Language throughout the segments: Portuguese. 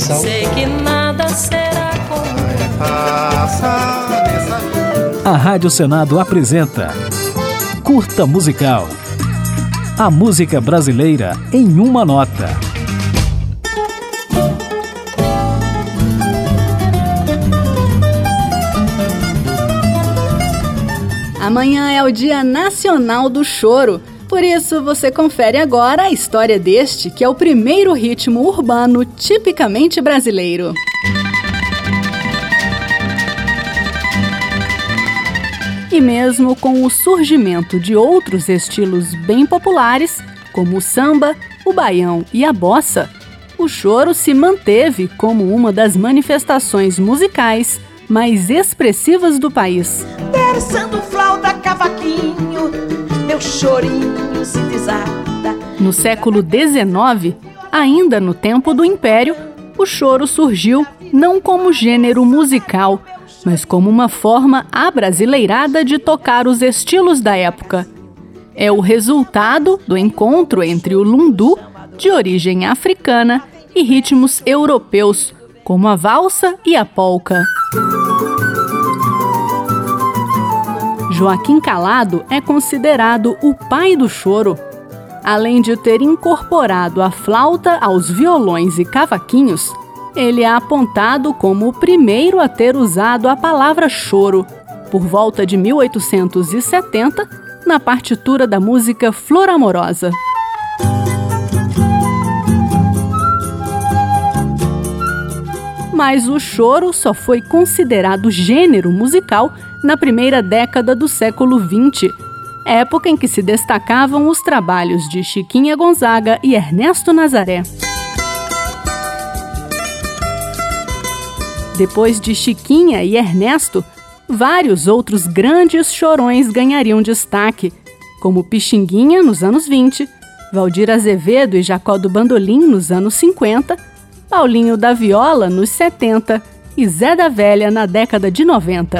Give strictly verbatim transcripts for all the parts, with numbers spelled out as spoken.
Missal. Sei que nada será como passa nessa vida. A Rádio Senado apresenta Curta Musical. A música brasileira em uma nota. Amanhã é o Dia Nacional do Choro. Por isso, você confere agora a história deste, que é o primeiro ritmo urbano tipicamente brasileiro. E mesmo com o surgimento de outros estilos bem populares, como o samba, o baião e a bossa, o choro se manteve como uma das manifestações musicais mais expressivas do país. Versando flauta, cavaquinho, meu chorinho se desata. No século dezenove, ainda no tempo do Império, o choro surgiu não como gênero musical, mas como uma forma abrasileirada de tocar os estilos da época. É o resultado do encontro entre o lundu, de origem africana, e ritmos europeus, como a valsa e a polca. Joaquim Calado é considerado o pai do choro. Além de ter incorporado a flauta aos violões e cavaquinhos, ele é apontado como o primeiro a ter usado a palavra choro, por volta de mil oitocentos e setenta, na partitura da música Flor Amorosa. Mas o choro só foi considerado gênero musical na primeira década do século vinte, época em que se destacavam os trabalhos de Chiquinha Gonzaga e Ernesto Nazaré. Depois de Chiquinha e Ernesto, vários outros grandes chorões ganhariam destaque, como Pixinguinha nos anos vinte, Valdir Azevedo e Jacó do Bandolim nos anos cinquenta, Paulinho da Viola nos setenta e Zé da Velha na década de noventa.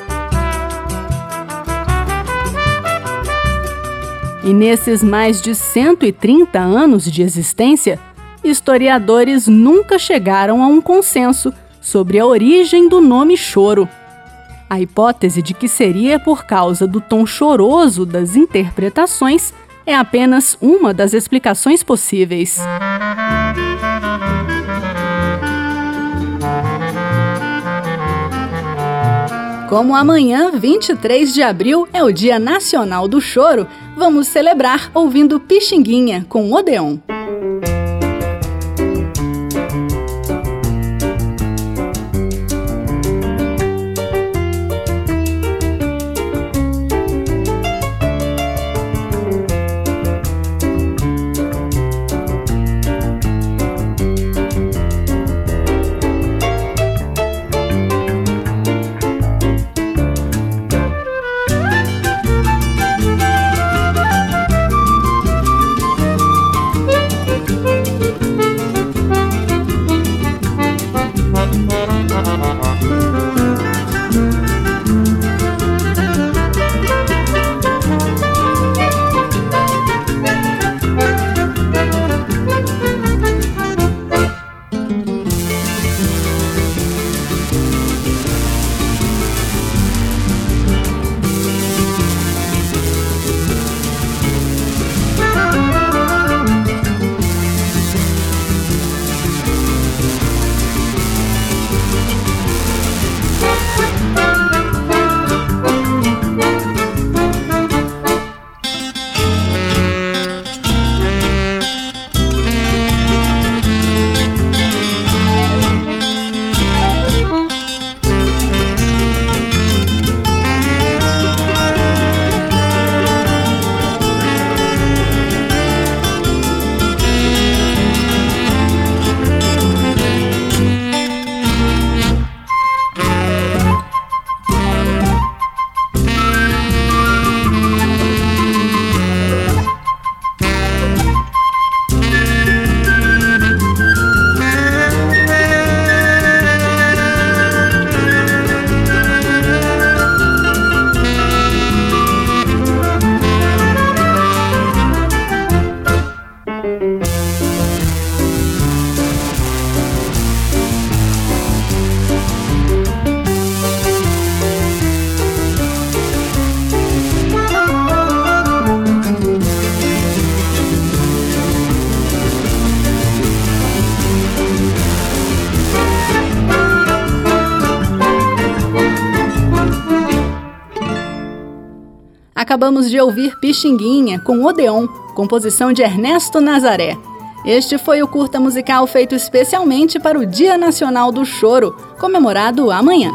E nesses mais de cento e trinta anos de existência, historiadores nunca chegaram a um consenso sobre a origem do nome choro. A hipótese de que seria por causa do tom choroso das interpretações é apenas uma das explicações possíveis. Como amanhã, vinte e três de abril, é o Dia Nacional do Choro, vamos celebrar ouvindo Pixinguinha com Odeon. Acabamos de ouvir Pixinguinha, com Odeon, composição de Ernesto Nazaré. Este foi o curta musical feito especialmente para o Dia Nacional do Choro, comemorado amanhã.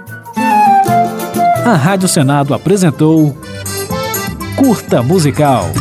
A Rádio Senado apresentou Curta Musical.